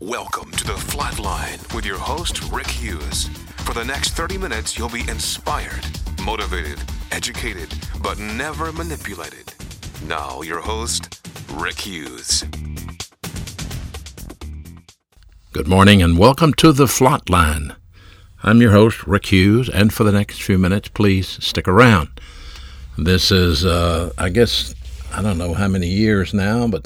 Welcome to The Flatline with your host, Rick Hughes. For the next 30 minutes, you'll be inspired, motivated, educated, but never manipulated. Now, your host, Rick Hughes. Good morning and welcome to The Flatline. I'm your host, Rick Hughes, and for the next few minutes, please stick around. This is, I don't know how many years now, but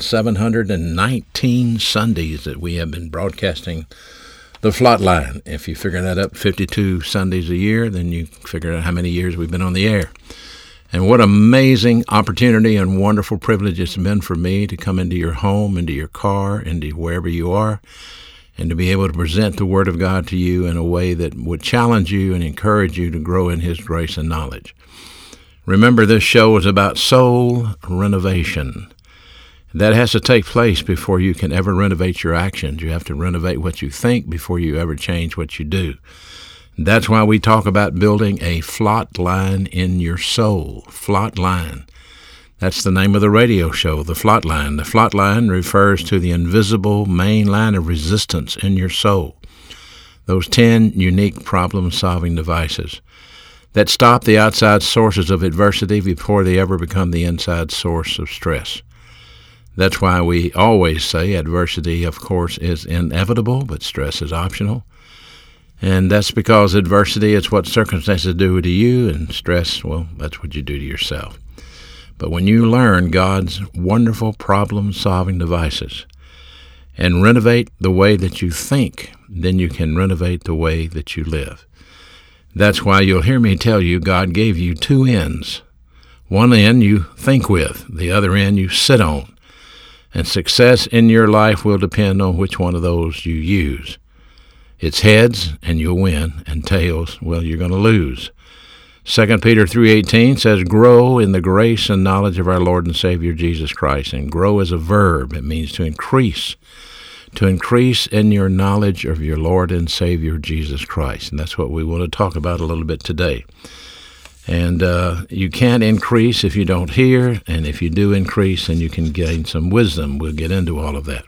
719 Sundays that we have been broadcasting The Flatline. If you figure that up, 52 Sundays a year, then you figure out how many years we've been on the air. And what amazing opportunity and wonderful privilege it's been for me to come into your home, into your car, into wherever you are, and to be able to present the Word of God to you in a way that would challenge you and encourage you to grow in His grace and knowledge. Remember, this show is about soul renovation. That has to take place before you can ever renovate your actions. You have to renovate what you think before you ever change what you do. That's why we talk about building a flot line in your soul. Flot line. That's the name of the radio show, The Flatline. The flot line refers to the invisible main line of resistance in your soul. Those 10 unique problem-solving devices that stop the outside sources of adversity before they ever become the inside source of stress. That's why we always say adversity, of course, is inevitable, but stress is optional. And that's because adversity is what circumstances do to you, and stress, well, that's what you do to yourself. But when you learn God's wonderful problem-solving devices and renovate the way that you think, then you can renovate the way that you live. That's why you'll hear me tell you God gave you two ends. One end you think with, the other end you sit on. And success in your life will depend on which one of those you use. It's heads, and you'll win, and tails, well, you're going to lose. 2 Peter 3:18 says, grow in the grace and knowledge of our Lord and Savior Jesus Christ. And grow is a verb. It means to increase. To increase in your knowledge of your Lord and Savior Jesus Christ. And that's what we want to talk about a little bit today. And you can't increase if you don't hear, and if you do increase, then you can gain some wisdom. We'll get into all of that.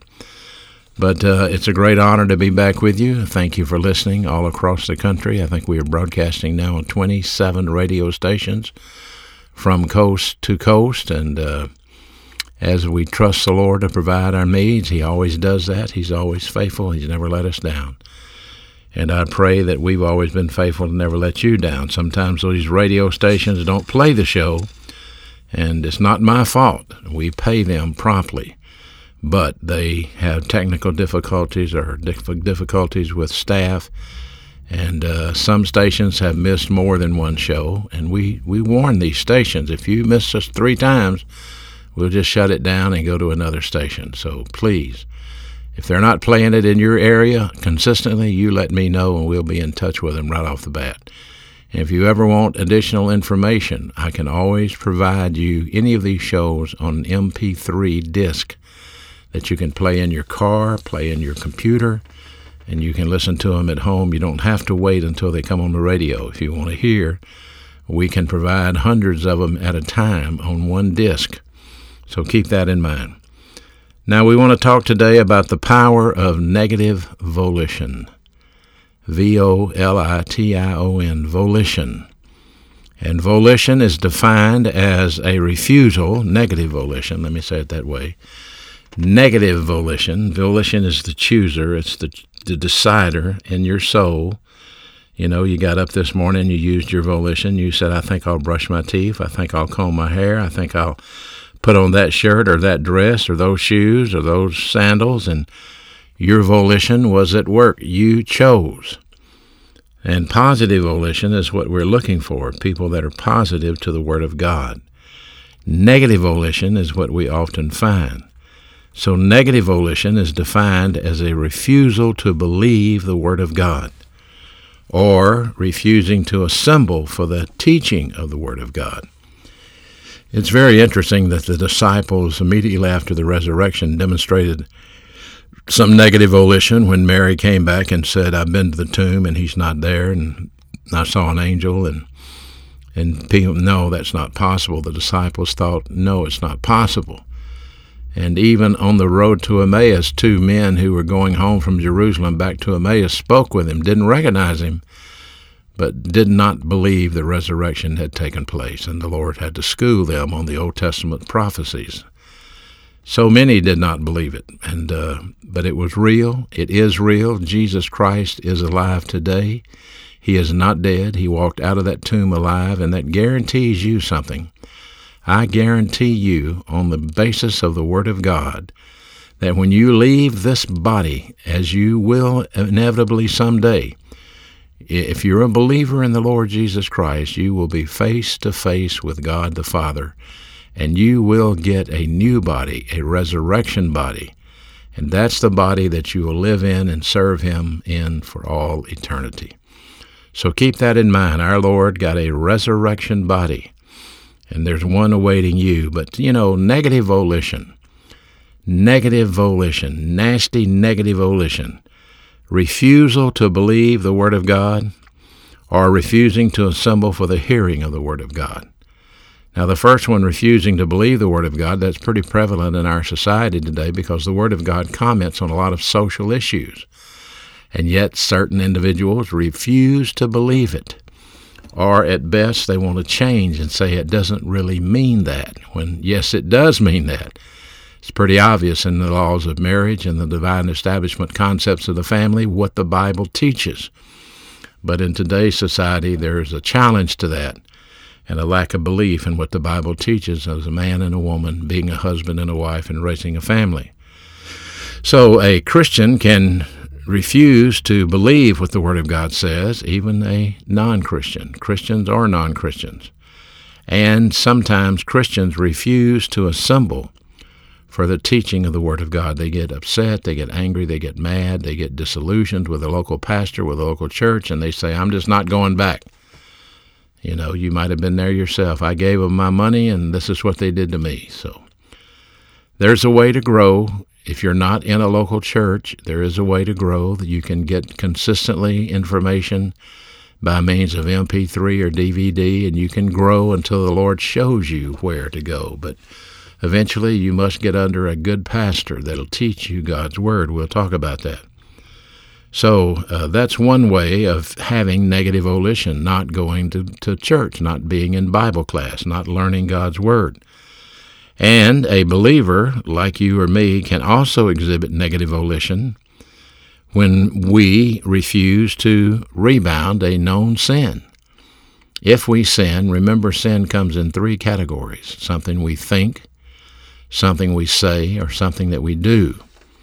But it's a great honor to be back with you. Thank you for listening all across the country. I think we are broadcasting now on 27 radio stations from coast to coast, and as we trust the Lord to provide our needs, He always does that. He's always faithful. He's never let us down. And I pray that we've always been faithful to never let you down. Sometimes these radio stations don't play the show, and it's not my fault. We pay them promptly. But they have technical difficulties or difficulties with staff, and some stations have missed more than one show. And we warn these stations, if you miss us 3 times, we'll just shut it down and go to another station. So please, if they're not playing it in your area consistently, you let me know and we'll be in touch with them right off the bat. And if you ever want additional information, I can always provide you any of these shows on an MP3 disc that you can play in your car, play in your computer, and you can listen to them at home. You don't have to wait until they come on the radio. If you want to hear, we can provide hundreds of them at a time on one disc. So keep that in mind. Now we want to talk today about the power of negative volition. V-O-L-I-T-I-O-N, volition. And volition is defined as a refusal, negative volition, let me say it that way. Negative volition. Volition is the chooser, it's the decider in your soul. You know, you got up this morning, you used your volition, you said, I think I'll brush my teeth, I think I'll comb my hair, I think I'll put on that shirt or that dress or those shoes or those sandals, and your volition was at work. You chose. And positive volition is what we're looking for, people that are positive to the Word of God. Negative volition is what we often find. So negative volition is defined as a refusal to believe the Word of God, or refusing to assemble for the teaching of the Word of God. It's very interesting that the disciples immediately after the resurrection demonstrated some negative volition when Mary came back and said, I've been to the tomb and He's not there, and I saw an angel, and people, no, that's not possible. The disciples thought, no, it's not possible. And even on the road to Emmaus, 2 men who were going home from Jerusalem back to Emmaus spoke with him, didn't recognize him, but did not believe the resurrection had taken place, and the Lord had to school them on the Old Testament prophecies. So many did not believe it, but it was real. It is real. Jesus Christ is alive today. He is not dead. He walked out of that tomb alive, and that guarantees you something. I guarantee you, on the basis of the Word of God, that when you leave this body, as you will inevitably someday, if you're a believer in the Lord Jesus Christ, you will be face to face with God the Father, and you will get a new body, a resurrection body. And that's the body that you will live in and serve Him in for all eternity. So keep that in mind. Our Lord got a resurrection body, and there's one awaiting you. But, negative volition, nasty negative volition, refusal to believe the Word of God, or refusing to assemble for the hearing of the Word of God. Now, the first one, refusing to believe the Word of God, that's pretty prevalent in our society today because the Word of God comments on a lot of social issues. And yet certain individuals refuse to believe it. Or at best, they want to change and say it doesn't really mean that, when, yes, it does mean that. It's pretty obvious in the laws of marriage and the divine establishment concepts of the family what the Bible teaches. But in today's society, there's a challenge to that and a lack of belief in what the Bible teaches as a man and a woman, being a husband and a wife, and raising a family. So a Christian can refuse to believe what the Word of God says, even a non-Christian, Christians or non-Christians. And sometimes Christians refuse to assemble for the teaching of the Word of God. They get upset, they get angry, they get mad, they get disillusioned with the local pastor, with the local church, and they say, I'm just not going back. You might have been there yourself. I gave them my money, and this is what they did to me. So there's a way to grow. If you're not in a local church, there is a way to grow that you can get consistently information by means of MP3 or DVD, and you can grow until the Lord shows you where to go. But eventually you must get under a good pastor that'll teach you God's Word. We'll talk about that. So that's one way of having negative volition, not going to church, not being in Bible class, not learning God's Word. And a believer, like you or me, can also exhibit negative volition when we refuse to rebound a known sin. If we sin, remember sin comes in 3 categories: something we think, something we say, or something that we do.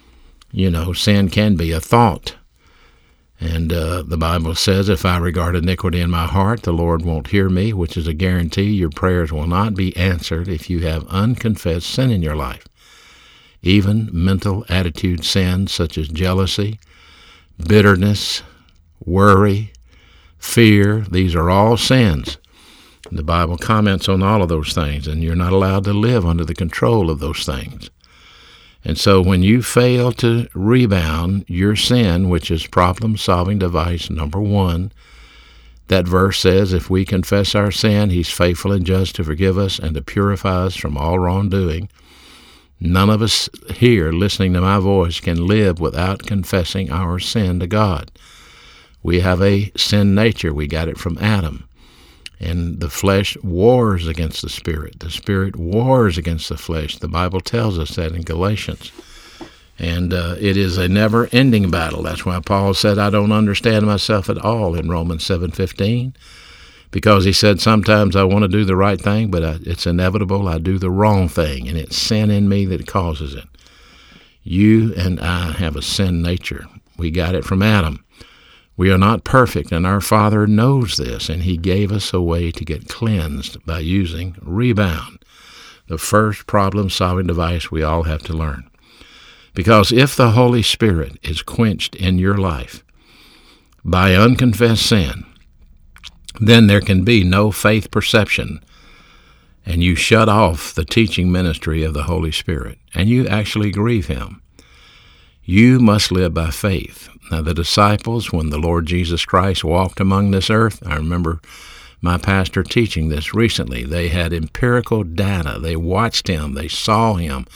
Sin can be a thought. And the Bible says, if I regard iniquity in my heart, the Lord won't hear me, which is a guarantee your prayers will not be answered if you have unconfessed sin in your life. Even mental attitude sins such as jealousy, bitterness, worry, fear, these are all sins. The Bible comments on all of those things, and you're not allowed to live under the control of those things. And so when you fail to rebound your sin, which is problem-solving device number 1, that verse says, if we confess our sin, He's faithful and just to forgive us and to purify us from all wrongdoing. None of us here listening to my voice can live without confessing our sin to God. We have a sin nature. We got it from Adam. And the flesh wars against the Spirit. The Spirit wars against the flesh. The Bible tells us that in Galatians. And it is a never-ending battle. That's why Paul said, I don't understand myself at all in Romans 7:15. Because he said, sometimes I want to do the right thing, but it's inevitable. I do the wrong thing, and it's sin in me that causes it. You and I have a sin nature. We got it from Adam. We are not perfect, and our Father knows this, and He gave us a way to get cleansed by using rebound, the first problem-solving device we all have to learn. Because if the Holy Spirit is quenched in your life by unconfessed sin, then there can be no faith perception, and you shut off the teaching ministry of the Holy Spirit, and you actually grieve Him. You must live by faith. Now, the disciples, when the Lord Jesus Christ walked among this earth, I remember my pastor teaching this recently, they had empirical data. They watched Him. They saw Him.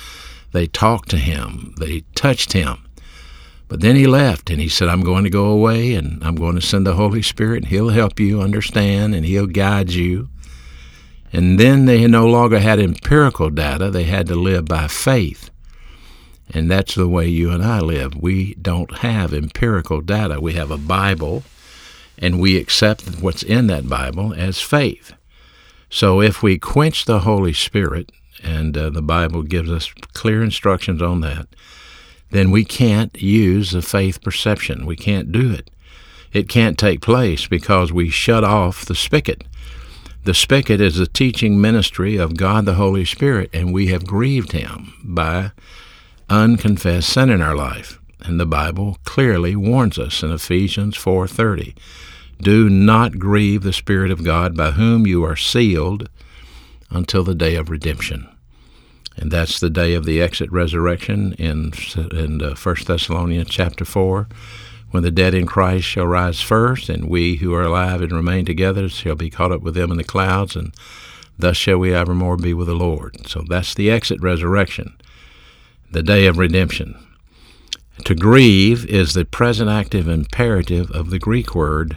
They talked to him. They touched him. But then he left, and he said, I'm going to go away, and I'm going to send the Holy Spirit, and he'll help you understand, and he'll guide you. And then they no longer had empirical data. They had to live by faith. And that's the way you and I live. We don't have empirical data. We have a Bible, and we accept what's in that Bible as faith. So if we quench the Holy Spirit, and the Bible gives us clear instructions on that, then we can't use the faith perception. We can't do it. It can't take place because we shut off the spigot. The spigot is the teaching ministry of God the Holy Spirit, and we have grieved him by unconfessed sin in our life. And the Bible clearly warns us in Ephesians 4:30, do not grieve the Spirit of God by whom you are sealed until the day of redemption. And that's the day of the exit resurrection in 1 Thessalonians chapter 4, when the dead in Christ shall rise first, and we who are alive and remain together shall be caught up with them in the clouds, and thus shall we evermore be with the Lord. So that's the exit resurrection, the day of redemption. To grieve is the present active imperative of the Greek word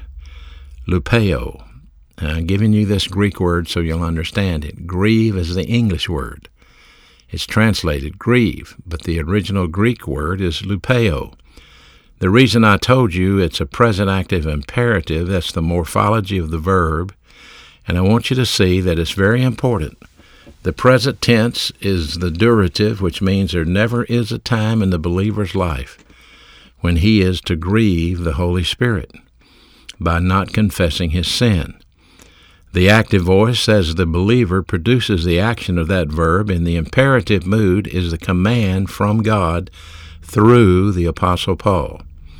lupeo. I'm giving you this Greek word so you'll understand it. Grieve is the English word. It's translated grieve, but the original Greek word is lupeo. The reason I told you it's a present active imperative, that's the morphology of the verb, and I want you to see that it's very important. The present tense is the durative, which means there never is a time in the believer's life when he is to grieve the Holy Spirit by not confessing his sin. The active voice says the believer produces the action of that verb, and the imperative mood is the command from God through the Apostle Paul.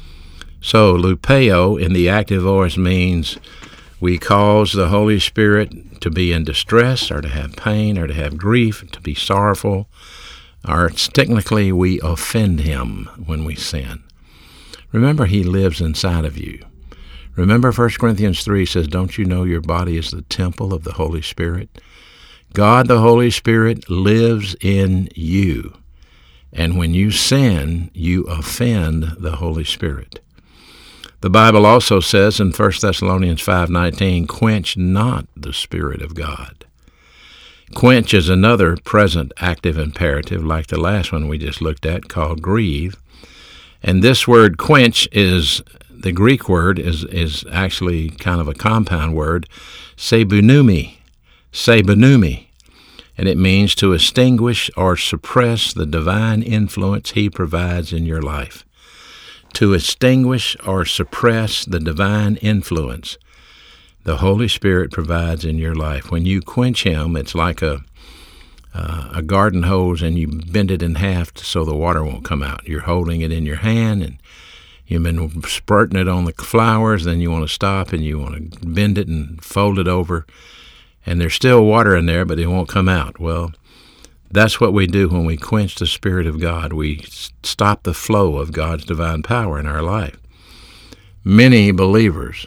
So lupeo in the active voice means we cause the Holy Spirit to be in distress, or to have pain, or to have grief, to be sorrowful, or technically we offend him when we sin. Remember, he lives inside of you. Remember 1 Corinthians 3 says, don't you know your body is the temple of the Holy Spirit? God the Holy Spirit lives in you. And when you sin, you offend the Holy Spirit. The Bible also says in 1 Thessalonians 5:19, quench not the Spirit of God. Quench is another present active imperative like the last one we just looked at called grieve. And this word quench is, the Greek word is actually kind of a compound word, sebunumi, and it means to extinguish or suppress the divine influence he provides in your life. To extinguish or suppress the divine influence the Holy Spirit provides in your life. When you quench him, it's like a garden hose, and you bend it in half so the water won't come out. You're holding it in your hand, and you've been spurting it on the flowers, then you want to stop, and you want to bend it and fold it over, and there's still water in there, but it won't come out. Well, that's what we do when we quench the Spirit of God. We stop the flow of God's divine power in our life. Many believers,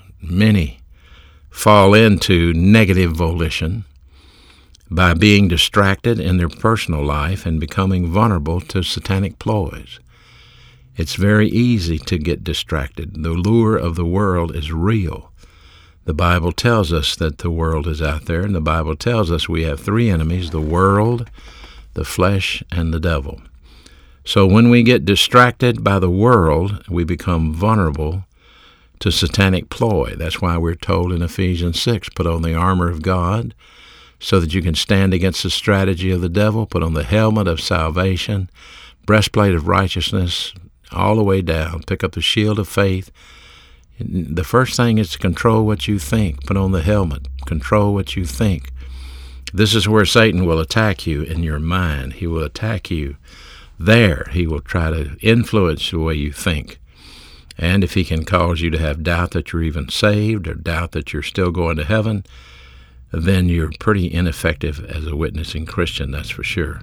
fall into negative volition by being distracted in their personal life and becoming vulnerable to satanic ploys. It's very easy to get distracted. The lure of the world is real. The Bible tells us that the world is out there, and the Bible tells us we have three enemies: the world, the flesh, and the devil. So when we get distracted by the world, we become vulnerable to satanic ploy. That's why we're told in Ephesians 6, put on the armor of God so that you can stand against the strategy of the devil. Put on the helmet of salvation, breastplate of righteousness, all the way down. Pick up the shield of faith. The first thing is to control what you think. Put on the helmet. Control what you think. This is where Satan will attack you in your mind. He will attack you there. He will try to influence the way you think. And if he can cause you to have doubt that you're even saved, or doubt that you're still going to heaven, then you're pretty ineffective as a witnessing Christian, that's for sure.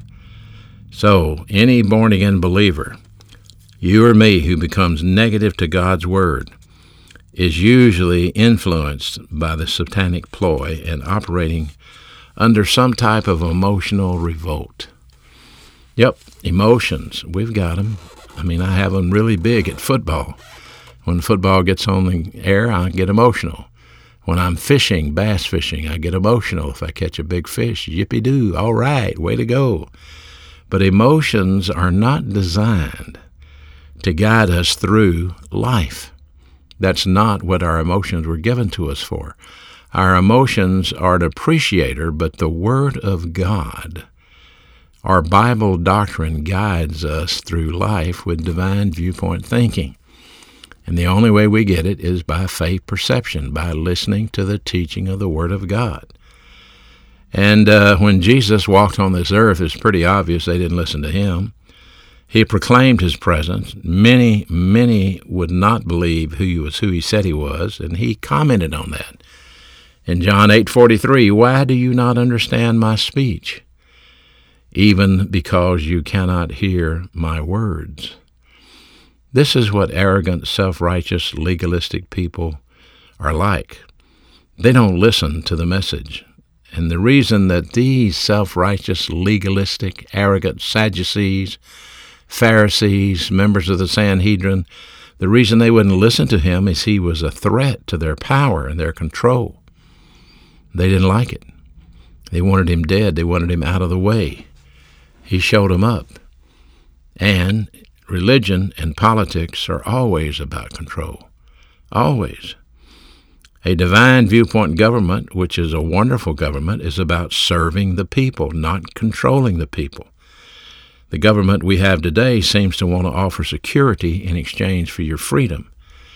So any born-again believer, you or me, who becomes negative to God's Word, is usually influenced by the satanic ploy and operating under some type of emotional revolt. Yep, emotions. We've got them. I mean, I have them really big at football. When football gets on the air, I get emotional. When I'm fishing, bass fishing, I get emotional if I catch a big fish. Yippee-doo, all right, way to go. But emotions are not designed to guide us through life. That's not what our emotions were given to us for. Our emotions are an appreciator, but the Word of God, our Bible doctrine, guides us through life with divine viewpoint thinking. And the only way we get it is by faith perception, by listening to the teaching of the Word of God. And when Jesus walked on this earth, it's pretty obvious they didn't listen to him. He proclaimed his presence. Many would not believe who he said he was, and he commented on that. In John 8:43, why do you not understand my speech? Even because you cannot hear my words. This is what arrogant, self-righteous, legalistic people are like. They don't listen to the message. And the reason that these self-righteous, legalistic, arrogant Sadducees, Pharisees, members of the Sanhedrin, the reason they wouldn't listen to him is he was a threat to their power and their control. They didn't like it. They wanted him dead. They wanted him out of the way. He showed them up. And religion and politics are always about control. Always. A divine viewpoint government, which is a wonderful government, is about serving the people, not controlling the people. The government we have today seems to want to offer security in exchange for your freedom.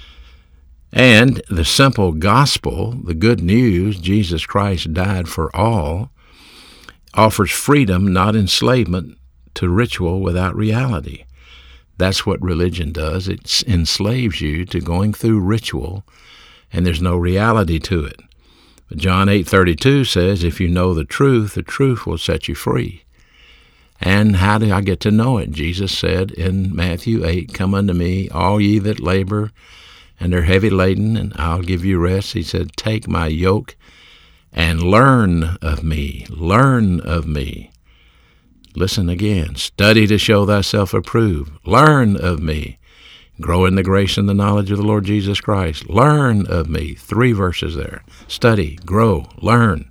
And the simple gospel, the good news, Jesus Christ died for all, offers freedom, not enslavement, to ritual without reality. That's what religion does. It enslaves you to going through ritual, and there's no reality to it. But John 8:32 says, if you know the truth will set you free. And how do I get to know it? Jesus said in Matthew 8, come unto me, all ye that labor and are heavy laden, and I'll give you rest. He said, take my yoke and learn of me. Learn of me. Listen again. Study to show thyself approved. Learn of me. Grow in the grace and the knowledge of the Lord Jesus Christ. Learn of me. 3 verses there. Study, grow, learn.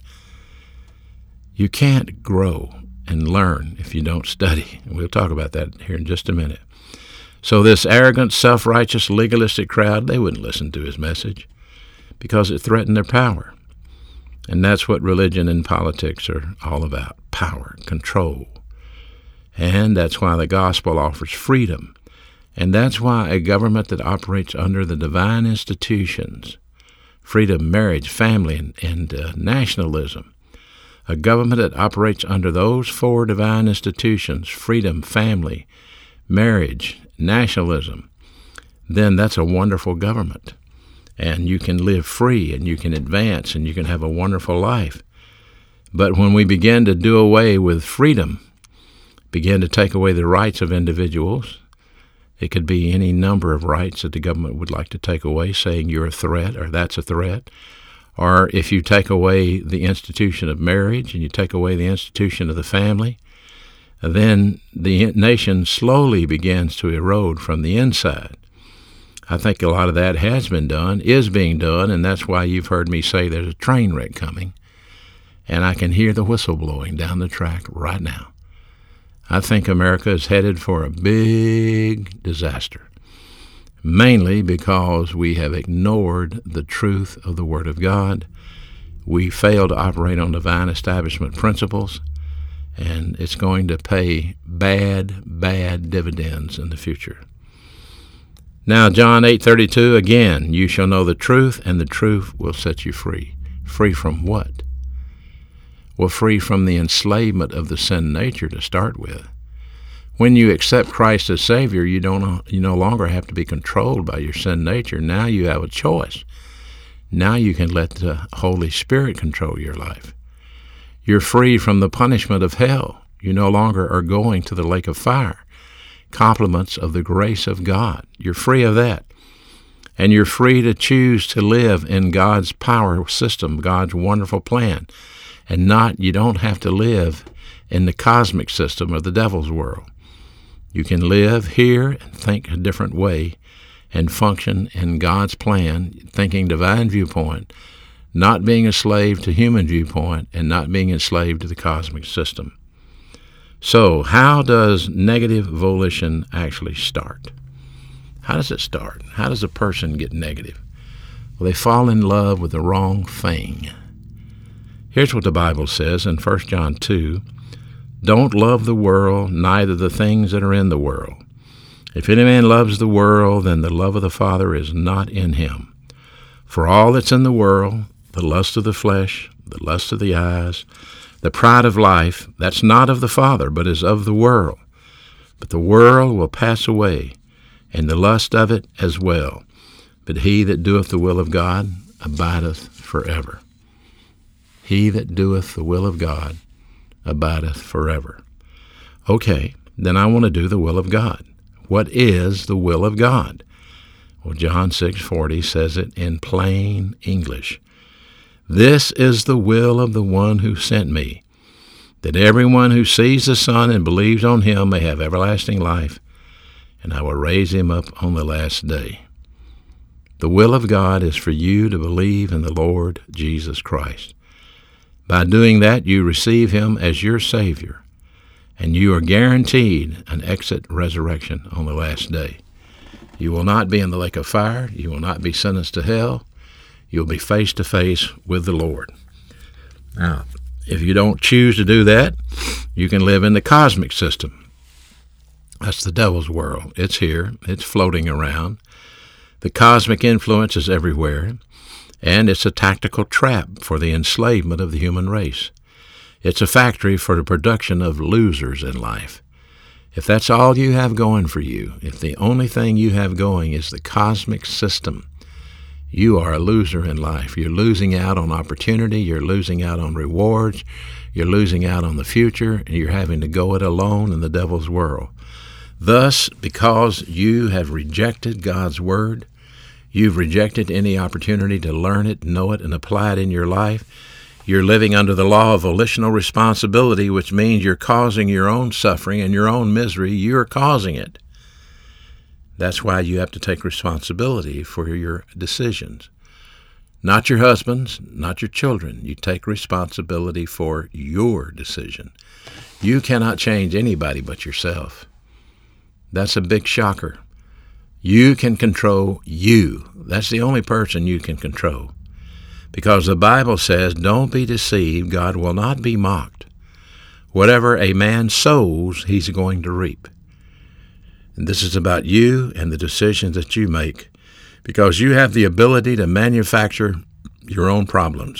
You can't grow and learn if you don't study. And we'll talk about that here in just a minute. So this arrogant, self-righteous, legalistic crowd, they wouldn't listen to his message because it threatened their power. And that's what religion and politics are all about, power, control. And that's why the gospel offers freedom. And that's why a government that operates under the divine institutions, freedom, marriage, family, and nationalism, a government that operates under those 4 divine institutions, freedom, family, marriage, nationalism, then that's a wonderful government. And you can live free, and you can advance, and you can have a wonderful life. But when we begin to do away with freedom, begin to take away the rights of individuals, it could be any number of rights that the government would like to take away, saying you're a threat or that's a threat. Or if you take away the institution of marriage and you take away the institution of the family, then the nation slowly begins to erode from the inside. I think a lot of that has been done, is being done, and that's why you've heard me say there's a train wreck coming. And I can hear the whistle blowing down the track right now. I think America is headed for a big disaster, mainly because we have ignored the truth of the Word of God. We fail to operate on divine establishment principles, and it's going to pay bad dividends in the future. Now, John 8:32, again, you shall know the truth, and the truth will set you free. Free from what? Well, free from the enslavement of the sin nature to start with. When you accept Christ as Savior, you no longer have to be controlled by your sin nature. Now you have a choice. Now you can let the Holy Spirit control your life. You're free from the punishment of hell. You no longer are going to the lake of fire. Compliments of the grace of God. You're free of that. And you're free to choose to live in God's power system, God's wonderful plan. And you don't have to live in the cosmic system of the devil's world. You can live here and think a different way and function in God's plan, thinking divine viewpoint, not being a slave to human viewpoint and not being enslaved to the cosmic system. So how does negative volition actually start? How does it start? How does a person get negative? Well, they fall in love with the wrong thing. Here's what the Bible says in 1 John 2, "Don't love the world, neither the things that are in the world. If any man loves the world, then the love of the Father is not in him. For all that's in the world, the lust of the flesh, the lust of the eyes, the pride of life, that's not of the Father, but is of the world. But the world will pass away, and the lust of it as well. But he that doeth the will of God abideth forever." He that doeth the will of God abideth forever. Okay, then I want to do the will of God. What is the will of God? Well, John 6:40 says it in plain English. "This is the will of the one who sent me, that everyone who sees the Son and believes on him may have everlasting life, and I will raise him up on the last day." The will of God is for you to believe in the Lord Jesus Christ. By doing that, you receive him as your Savior, and you are guaranteed an exit resurrection on the last day. You will not be in the lake of fire. You will not be sentenced to hell. You'll be face to face with the Lord. Now, if you don't choose to do that, you can live in the cosmic system. That's the devil's world. It's here. It's floating around. The cosmic influence is everywhere, and it's a tactical trap for the enslavement of the human race. It's a factory for the production of losers in life. If that's all you have going for you, if the only thing you have going is the cosmic system, you are a loser in life. You're losing out on opportunity. You're losing out on rewards. You're losing out on the future, and you're having to go it alone in the devil's world. Thus, because you have rejected God's Word, you've rejected any opportunity to learn it, know it, and apply it in your life, you're living under the law of volitional responsibility, which means you're causing your own suffering and your own misery. You're causing it. That's why you have to take responsibility for your decisions. Not your husband's, not your children. You take responsibility for your decision. You cannot change anybody but yourself. That's a big shocker. You can control you. That's the only person you can control. Because the Bible says, "Don't be deceived, God will not be mocked. Whatever a man sows, he's going to reap." And this is about you and the decisions that you make, because you have the ability to manufacture your own problems.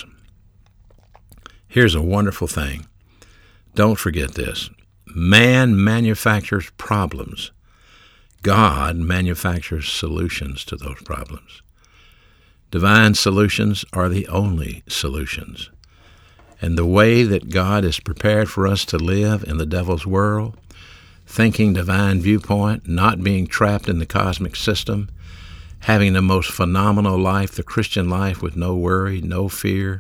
Here's a wonderful thing. Don't forget this. Man manufactures problems. God manufactures solutions to those problems. Divine solutions are the only solutions. And the way that God is prepared for us to live in the devil's world, thinking divine viewpoint, not being trapped in the cosmic system, having the most phenomenal life, the Christian life, with no worry, no fear,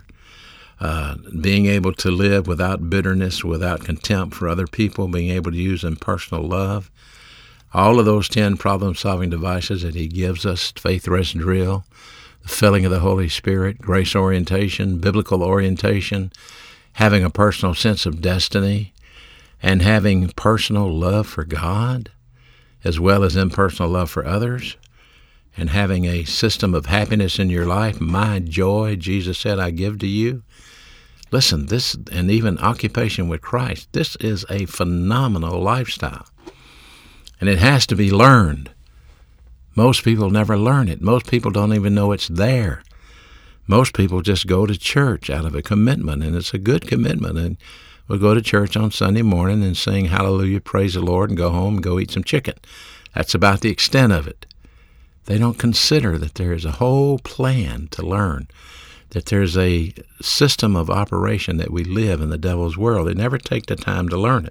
being able to live without bitterness, without contempt for other people, being able to use impersonal love, all of those 10 problem-solving devices that he gives us, faith rest drill, the filling of the Holy Spirit, grace orientation, biblical orientation, having a personal sense of destiny, and having personal love for God, as well as impersonal love for others, and having a system of happiness in your life. My joy, Jesus said, I give to you. Listen, this, and even occupation with Christ, this is a phenomenal lifestyle. And it has to be learned. Most people never learn it. Most people don't even know it's there. Most people just go to church out of a commitment, and it's a good commitment. And we'll go to church on Sunday morning and sing hallelujah, praise the Lord, and go home and go eat some chicken. That's about the extent of it. They don't consider that there is a whole plan to learn, that there's a system of operation that we live in the devil's world. They never take the time to learn it.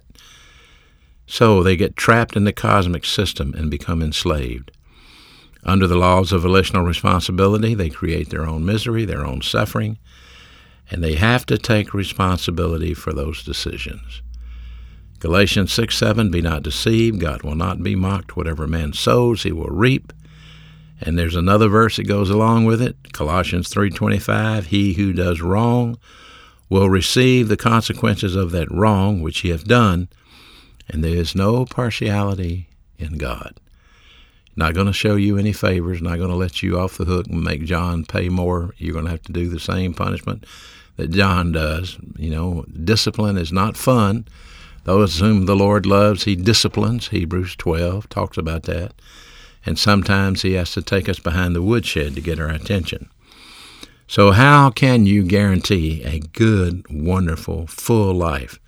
So they get trapped in the cosmic system and become enslaved. Under the laws of volitional responsibility, they create their own misery, their own suffering, and they have to take responsibility for those decisions. Galatians 6:7, be not deceived, God will not be mocked. Whatever man sows, he will reap. And there's another verse that goes along with it, Colossians 3:25, he who does wrong will receive the consequences of that wrong which he hath done, and there is no partiality in God. Not going to show you any favors, not going to let you off the hook and make John pay more. You're going to have to do the same punishment that John does. Discipline is not fun. Those whom the Lord loves, he disciplines. Hebrews 12 talks about that. And sometimes he has to take us behind the woodshed to get our attention. So how can you guarantee a good, wonderful, full life?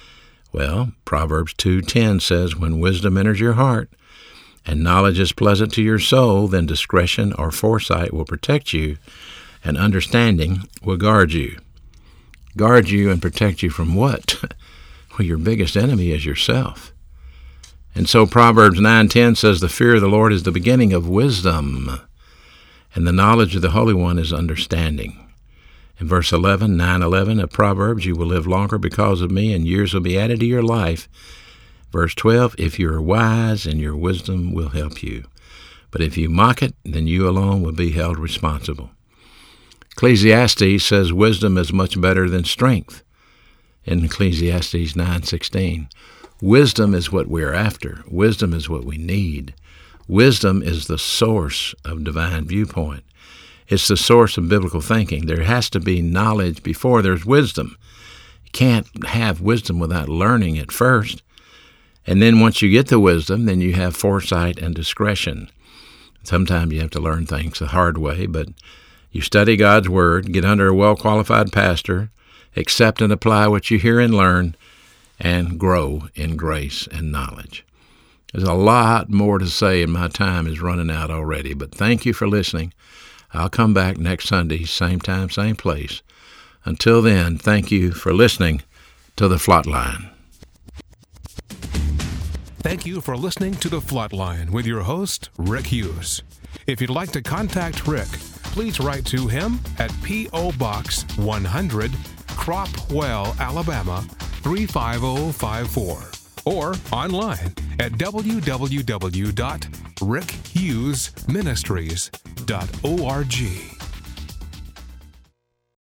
Well, Proverbs 2:10 says, when wisdom enters your heart and knowledge is pleasant to your soul, then discretion or foresight will protect you, and understanding will guard you. Guard you and protect you from what? Well, your biggest enemy is yourself. And so Proverbs 9:10 says, the fear of the Lord is the beginning of wisdom, and the knowledge of the Holy One is understanding. In verse 9:11 of Proverbs, you will live longer because of me, and years will be added to your life. Verse 12, if you are wise, and your wisdom will help you. But if you mock it, then you alone will be held responsible. Ecclesiastes says wisdom is much better than strength. In Ecclesiastes 9:16, wisdom is what we're after. Wisdom is what we need. Wisdom is the source of divine viewpoint. It's the source of biblical thinking. There has to be knowledge before there's wisdom. You can't have wisdom without learning it first. And then once you get the wisdom, then you have foresight and discretion. Sometimes you have to learn things the hard way, but you study God's Word, get under a well-qualified pastor, accept and apply what you hear and learn, and grow in grace and knowledge. There's a lot more to say, and my time is running out already, but thank you for listening. I'll come back next Sunday, same time, same place. Until then, thank you for listening to The Flatline. Thank you for listening to The Flatline with your host, Rick Hughes. If you'd like to contact Rick, please write to him at P.O. Box 100, Cropwell, Alabama 35054, or online at www.rickhughesministries.org.